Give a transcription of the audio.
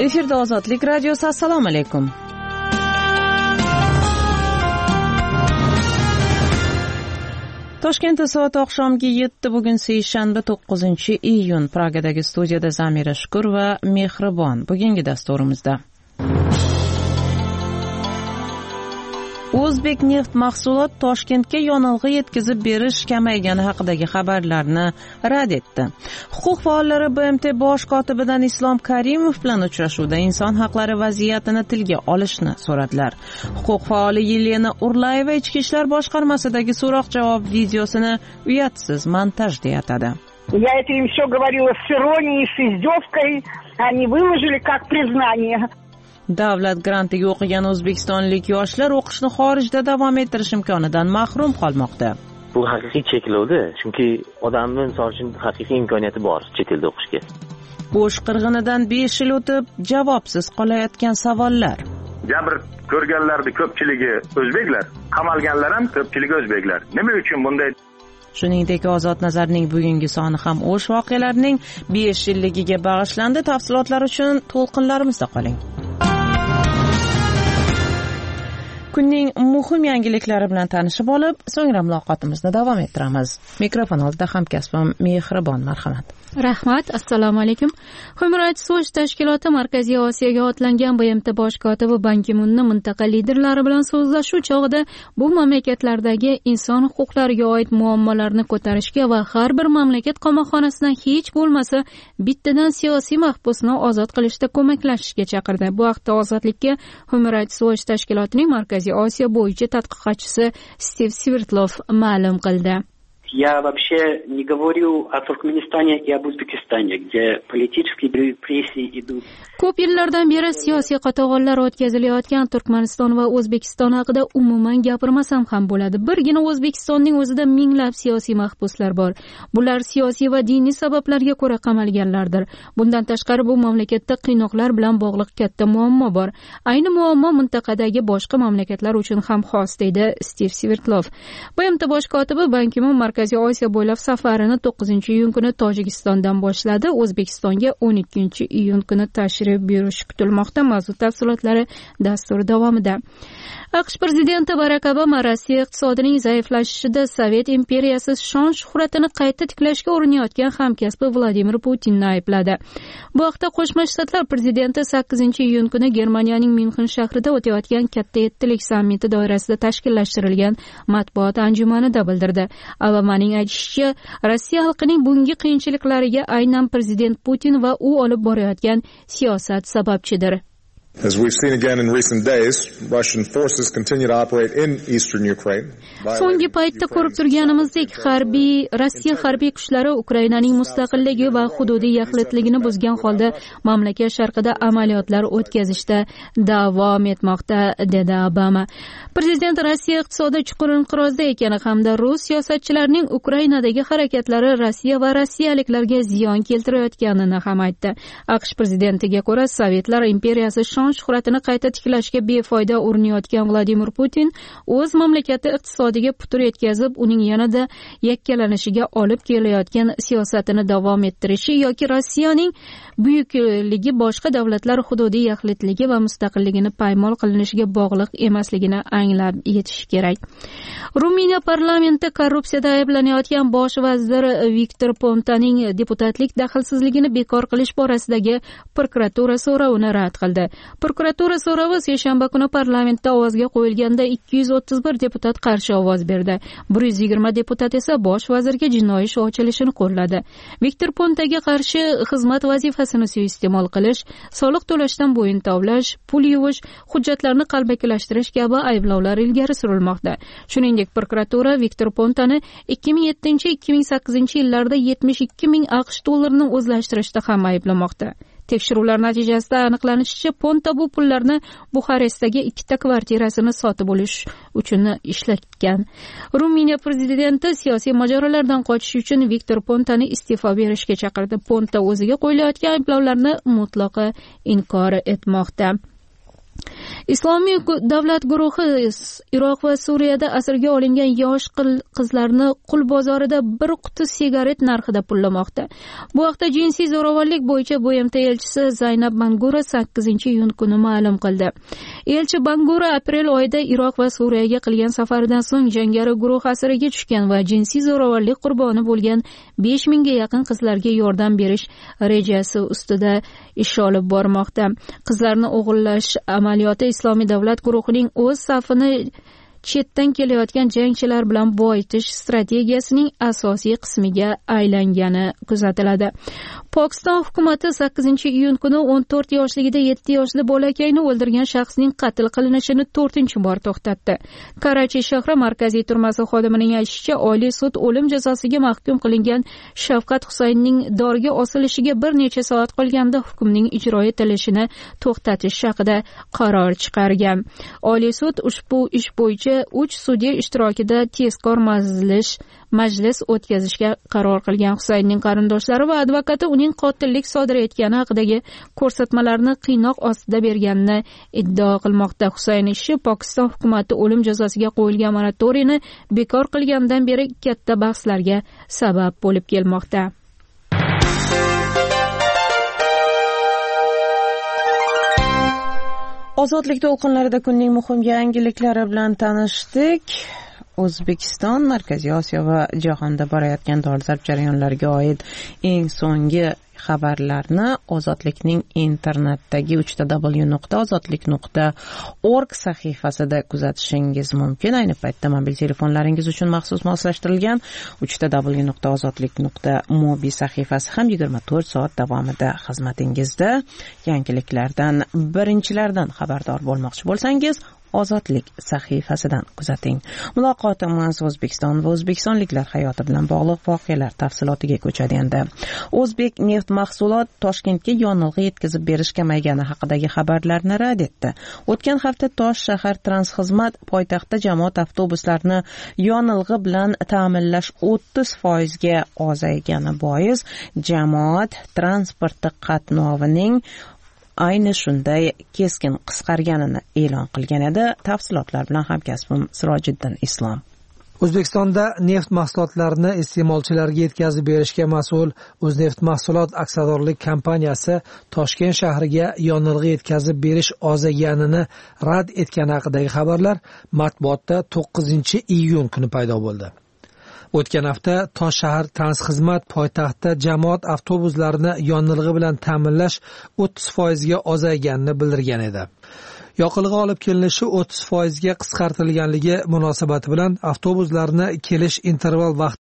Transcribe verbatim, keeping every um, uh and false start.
Efirda Ozodlik radiosi. Assalomu alaykum. Toshkentda soat oqshomgi yetti, bugun seshanba to'qqizinchi iyun. Pragadagi studiyada Zamira Shukur va Mehribon. Bugungi dasturimizda O'zbek neft mahsulot Toshkentga yonilg'i yetkazib berish kamaygani haqidagi xabarlarni rad etdi. Huquq faollari B M T bosh kotibidan Islom Karimov bilan uchrashuvda inson haqlari vaziyatini tilga olishni so'radilar. Huquq faoli Yelena Urlayeva Ichki ishlar boshqarmasidagi so'roq-javob videosini uyatsiz montaj deya atadi. Я это им все говорила с иронией, с издевкой. Они выложили как признание. Davlat grantiga o'qigan o'zbekistonlik yoshlar o'qishni xorijda davom ettirish imkonidan mahrum qolmoqda. Bu haqiqiy cheklovda, chunki odamning misol uchun haqiqiy imkoniyati bor chet elda o'qishga. Bo'sh qirg'inidan besh yil o'tib javobsiz qolayotgan savollar. Jabr ko'rganlarning ko'pchiligi o'zbeklar, qamalganlar ham ko'pchiligi o'zbeklar. Nima uchun bunday? Shuningdek, Ozod Nazarning bugungi soni ham o'sh voqealarining besh yilligiga bag'ishlandi. Tafsilotlar uchun to'lqinlarimizda qoling. Kunning muhim yangiliklari bilan tanishib olib, so'ngra muloqotimizni davom ettiramiz. Mikrofon oldida hamkasbim Mehribon, marhamat. Rahmat, assalomu alaykum. Human Rights Watch tashkiloti Markaziy Osiyoga otlangan B M T bosh kotibi Ban Ki-munni mintaqa liderlari bilan so'zlashuv chog'ida bu mamlakatlardagi inson huquqlariga oid muammolarni ko'tarishga va har bir mamlakat qamoqxonasidan hech bo'lmasa bittadan siyosiy mahbusni ozod qilishda ko'maklashishga chaqirdi. Bu haqda Ozodlikka Human Rights Watch tashkilotining Markaziy Osiyo bo'yicha tadqiqotchisi Stiv Svertlov ma'lum qildi. Я вообще не говорю о Туркменистане и об Узбекистане, где политические репрессии идут. Ko'p yillardan beri siyosiy qatag'onlar o'tkazilayotgan Turkmaniston va O'zbekiston haqida umuman gapirmasam ham bo'ladi. Birgina O'zbekistonning o'zida minglab siyosiy mahbuslar bor. Bular siyosiy va diniy sabablarga ko'ra qamalganlardir. Bundan tashqari bu mamlakatda qiynoqlar bilan bog'liq katta muammo bor. Ayni muammo mintaqadagi boshqa mamlakatlar uchun ham xos, deydi Stiv Svertlov. B M T bosh kotibi Ban Ki-mun Markaziy Osiyo bo'ylab safarini to'qqizinchi iyun kuni Tojikistondan boshladi. O'zbekistonga o'n ikkinchi iyun kuni tashrif buyurishi kutilmoqda. Mavzu tafsilotlari dastur davomida. AQSh prezidenti Barak Obama Rossiya iqtisodining zaiflashishida Sovet imperiyasi shon shuhratini qayta tiklashga urinayotgan hamkasbi Vladimir Putinni aybladi. Bu haqda Qo'shma Shtatlar prezidenti sakkizinchi iyun kuni Germaniyaning Myunxen shahrida o'tayotgan katta yettilik sammiti doirasida tashkillashtirilgan matbuot anjumanida bildirdi. Obamaning aytishicha, Rossiya xalqining bungi qiyinchiliklariga aynan prezident Putin va u olib borayotgan siyosat sababchidir. As we've seen again in recent days, Russian forces continue to operate in eastern Ukraine. So'nggi paytda ko'rib turganimizdek, harbiy Rossiya harbiy kuchlari Ukrainaning mustaqilligi va hududiy yaxlitligini buzgan holda mamlakat sharqida amaliyotlar o'tkazishda davom etmoqda, dedi Obama. Prezident Rossiya iqtisodi chuqur inqirozda ekani hamda rus siyosatchilarining Ukrainadagi harakatlari Rossiya va rossiyaliklarga ziyon keltirayotganini ham aytdi. AQSh prezidentiga ko'ra, Sovetlar imperiyasi shuhratini qayta tiklashga befoyda urinayotgan Vladimir Putin o'z mamlakati iqtisodiga putur yetkazib, uning yanada yakkalanishiga olib kelayotgan siyosatini davom ettirishi yoki Rossiyaning buyukligi boshqa davlatlar hududiy yaxlitligi va mustaqilligini paymol qilinishiga bog'liq emasligini anglab yetish kerak. Ruminiya parlamenti korrupsiyada ayblanayotgan bosh vazir Viktor Pontaning deputatlik daxlsizligini bekor qilish borasidagi prokuratura so'rovini rad qildi. Prokuratura so'rovi seshanba kuni parlamentda ovozga qo'yilganda ikki yuz o'ttiz bir deputat qarshi ovoz berdi. bir yuz yigirma deputat esa bosh vazirga jinoiy ish ochilishini qo'lladi. Viktor Pontaga qarshi xizmat vazifasini suiiste'mol qilish, soliq to'lashdan bo'yin tovlash, pul yuvish, hujjatlarni qalbakilashtirish kabi ayblovlar ilgari surilmoqda. Shuningdek, prokuratura Viktor Pontani ikki ming yettinchi ikki ming sakkizinchi yillarda yetmish ikki ming AQSh dollarini o'zlashtirishda ham ayblamoqda. Tekshiruvlar natijasida aniqlanishicha, Ponta bu pullarni Buxarestdagi ikkita kvartirasini sotib olish uchun ishlatgan. Ruminiya prezidenti siyosiy mojarolardan qochish uchun Viktor Pontani iste'fo berishga chaqirdi. Ponta o'ziga qo'yilayotgan ayblovlarni mutlaqo inkor etmoqda. Islomiy davlat guruhi Iroq va Suriyada asirga olingan yosh qizlarni qul bozorida bir quti sigaret narxida pullamoqda. Bu haqda jinsiy zo'ravonlik bo'yicha B M T elchisi Zaynab Bangura sakkizinchi iyun kuni ma'lum qildi. Elchi Bangura aprel oyida Iroq va Suriyaga qilgan safaridan so'ng jangari guruh asiriga tushgan va jinsiy zo'ravonlik qurboni bo'lgan besh mingga yaqin qizlarga yordam berish rejasi ustida ish olib bormoqda. Qizlarni o'g'illash amaliyoti Islomiy davlat guruhining o'z safini chetdan kelayotgan jangchilar bilan boyitish strategiyasining asosiy qismiga aylangani kuzatiladi. Pokiston hukumati sakkizinchi iyun kuni o'n to'rt yoshligida yetti yoshli bolakayni o'ldirgan shaxsning qatl qilinishini to'rtinchi bor to'xtatdi. Karachi shahri markaziy turmasi xodimining aytishicha, Oliy sud o'lim jazosiga mahkum qilingan Shavkat Husaynning dorga osilishiga bir necha soat qolganda hukmning ijro etilishini to'xtatish haqida qaror chiqargan. Oliy sud ushbu ish bo'yicha uch sudya ishtirokida tezkor majlis majlis o'tkazishga qaror qilgan. Husaynning qarindoshlari va advokati uning qotillik sodir etgani haqidagi ko'rsatmalarni qiynoq ostida berganini iddao qilmoqda. Husayn ishi Pokiston hukumati o'lim jazosiga qo'yilgan moratoriyni bekor qilgandan beri katta bahslarga sabab bo'lib kelmoqda. Ozodlik to'lqinlarida kunning muhim yangiliklari bilan tanishdik. O'zbekiston, Markaziy Osiyo va jahonda borayotgan dolzarb jarayonlarga oid eng so'nggi xabarlarni Ozodlikning internetdagi uch w nuqta ozodlik nuqta org sahifasida kuzatishingiz mumkin. Ayni paytda mobil telefonlaringiz uchun maxsus moslashtirilgan uch w nuqta ozodlik nuqta mobi sahifasi ham yigirma to'rt soat davomida xizmatingizda. Yangiliklardan birinchilardan xabardor bo'lmoqchi bo'lsangiz, Ozodlik sahifasidan kuzating. Muloqotimiz O'zbekiston va o'zbekistonliklar hayoti bilan bog'liq voqealar tafsilotiga ko'chadi endi. O'zbek neft mahsulot Toshkentga yonilg'i yetkazib berish kamaygani haqidagi xabarlarni rad etdi. O'tgan hafta Tosh shahar Transxizmat poytaxtda jamoat avtobuslarini yonilg'i bilan ta'minlash o'ttiz foizga ozaygani bois jamoat transporti qatnovining ayni shunday keskin qisqarganini e'lon qilgan edi. Tafsilotlar bilan hamkasbim Sirojiddin Islom. O'zbekistonda neft mahsulotlarini iste'molchilarga yetkazib berishga mas'ul O'zneft mahsulot aksiyadorlik kompaniyasi Toshkent shahriga yonilg'i yetkazib berish ozayganini rad etgani haqidagi xabarlar matbuotda to'qqizinchi iyun kuni paydo bo'ldi. O'tgan hafta Tosh shahar Transxizmat poytaxtda jamoat avtobuslarini yonilg'i bilan ta'minlash o'ttiz foizga ozayganini bildirgan edi. Yoqilg'i olib kelinishi o'ttiz foizga qisqartirilganligi munosabati bilan avtobuslarni kelish interval vaqti